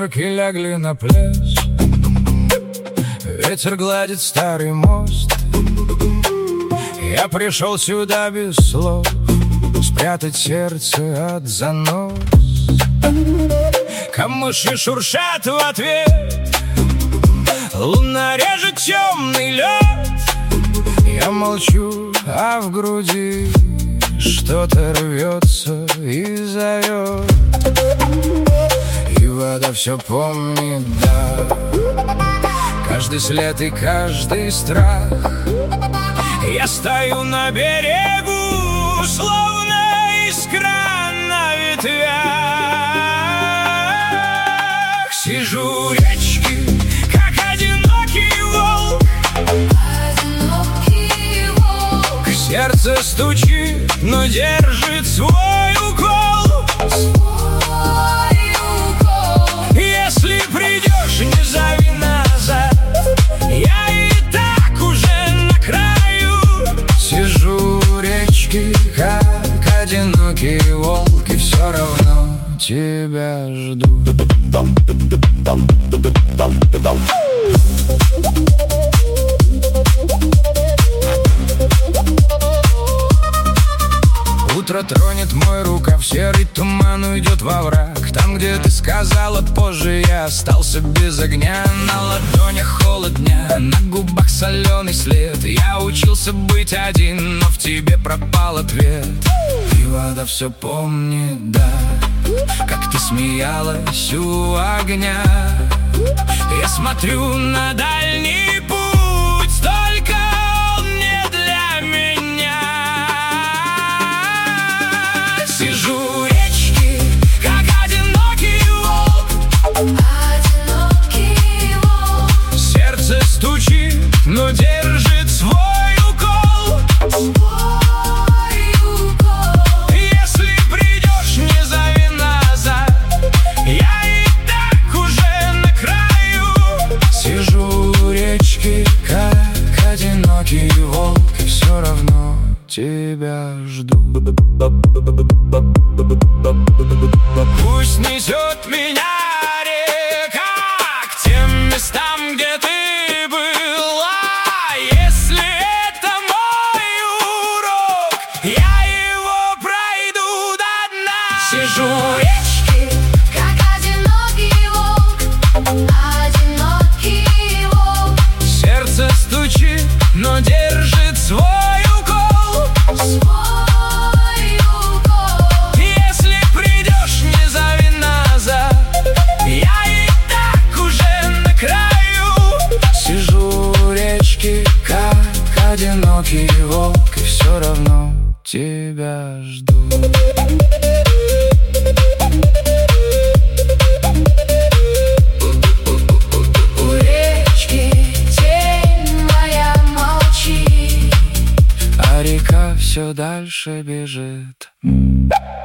Сумерки лягли на пляж, ветер гладит старый мост. Я пришел сюда без слов, спрятать сердце от занос. Камыши шуршат в ответ, луна режет темный лед. Я молчу, а в груди что-то рвется и зовет. И вода все помнит, да, каждый след и каждый страх. Я стою на берегу, словно искра на ветвях. Сижу у речки, как одинокий волк. Сердце стучит, но держит свой укол. Если придешь, не зови назад, я и так уже на краю. Сижу у речки, как одинокий волк, и все равно тебя жду. Утро тронет мой рукав, серый туман уйдет во враг. Там, где ты сказала позже, я остался без огня. На ладонях холод дня, на губах соленый след. Я учился быть один, но в тебе пропал ответ. И вода все помнит, да, как ты смеялась у огня. Я смотрю на дальний путь, только он не для меня. Сижу у речки, как одинокий волк. Одинокий волк. Сердце стучит, но держит свой укол. Свой укол. Если придешь, не зови назад, я и так уже на краю. Сижу у речки, как одинокий волк, и все равно тебя жду. Пусть несет меня река к тем местам, где ты была. Если это мой урок, я его пройду до дна. Сижу у речки, как одинокий волк. Одинокий волк. сердце стучит, но держит свой укол. Свой укол. Если придешь, не зови назад, я и так уже на краю. Сижу у речки, как одинокий волк, и все равно тебя жду. У речки тень моя молчит, А река все дальше бежит.